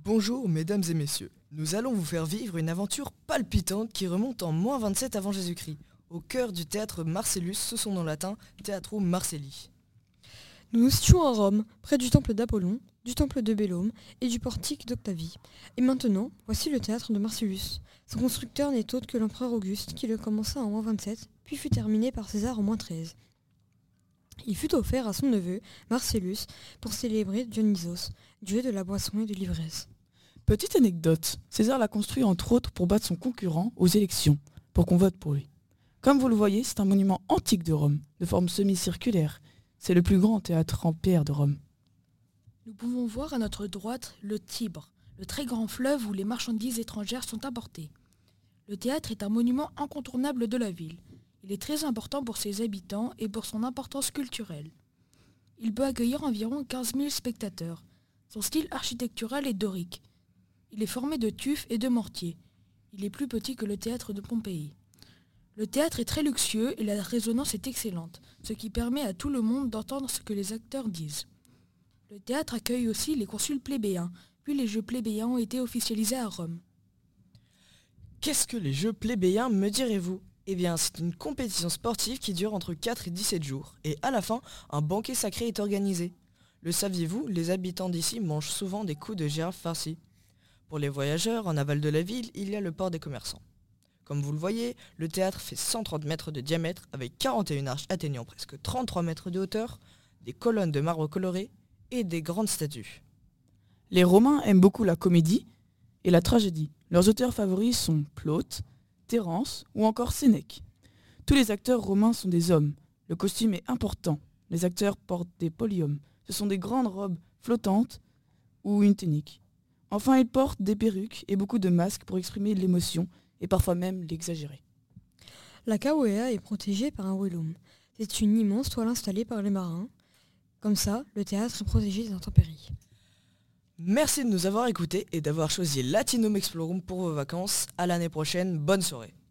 Bonjour mesdames et messieurs, nous allons vous faire vivre une aventure palpitante qui remonte en -27 avant Jésus-Christ, au cœur du théâtre Marcellus, sous son nom latin, Theatrum Marcelli. Nous nous situons à Rome, près du temple d'Apollon, du temple de Bellome et du portique d'Octavie. Et maintenant, voici le théâtre de Marcellus. Son constructeur n'est autre que l'empereur Auguste, qui le commença en -27, puis fut terminé par César en -13. Il fut offert à son neveu, Marcellus, pour célébrer Dionysos, dieu de la boisson et de l'ivresse. Petite anecdote, César l'a construit entre autres pour battre son concurrent aux élections, pour qu'on vote pour lui. Comme vous le voyez, c'est un monument antique de Rome, de forme semi-circulaire. C'est le plus grand théâtre en pierre de Rome. Nous pouvons voir à notre droite le Tibre, le très grand fleuve où les marchandises étrangères sont importées. Le théâtre est un monument incontournable de la ville. Il est très important pour ses habitants et pour son importance culturelle. Il peut accueillir environ 15 000 spectateurs. Son style architectural est dorique. Il est formé de tuf et de mortier. Il est plus petit que le théâtre de Pompéi. Le théâtre est très luxueux et la résonance est excellente, ce qui permet à tout le monde d'entendre ce que les acteurs disent. Le théâtre accueille aussi les consuls plébéiens, puis les Jeux plébéiens ont été officialisés à Rome. Qu'est-ce que les Jeux plébéiens, me direz-vous ? Eh bien, c'est une compétition sportive qui dure entre 4 et 17 jours, et à la fin, un banquet sacré est organisé. Le saviez-vous, les habitants d'ici mangent souvent des coups de girafe farcis. Pour les voyageurs, en aval de la ville, il y a le port des commerçants. Comme vous le voyez, le théâtre fait 130 mètres de diamètre avec 41 arches atteignant presque 33 mètres de hauteur, des colonnes de marbre coloré et des grandes statues. Les Romains aiment beaucoup la comédie et la tragédie. Leurs auteurs favoris sont Plaute, Terence ou encore Sénèque. Tous les acteurs romains sont des hommes. Le costume est important. Les acteurs portent des poliums. Ce sont des grandes robes flottantes ou une tunique. Enfin, ils portent des perruques et beaucoup de masques pour exprimer l'émotion et parfois même l'exagérer. La Cauea est protégée par un velum. C'est une immense toile installée par les marins. Comme ça, le théâtre est protégé des intempéries. Merci de nous avoir écoutés et d'avoir choisi Latinum Explorum pour vos vacances. À l'année prochaine, bonne soirée.